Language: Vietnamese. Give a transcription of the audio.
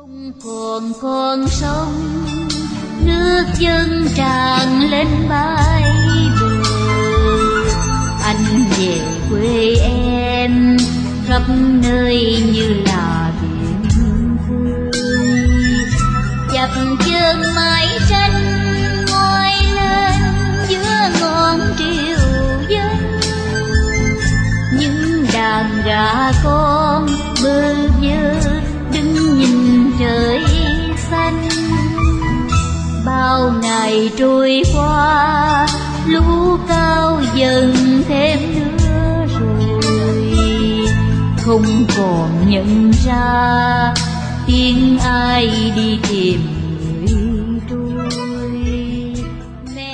Còn con sông nước dâng tràn lên bãi bờ, anh về quê em khắp nơi như là biển khơi. Chập chờn mái tranh ngoi lên giữa ngọn triều dân, những đàn gà con bơ vơ đứng nhìn trời xanh. Bao ngày trôi qua lũ cao dần thêm nữa rồi, không còn nhận ra tiếng ai đi tìm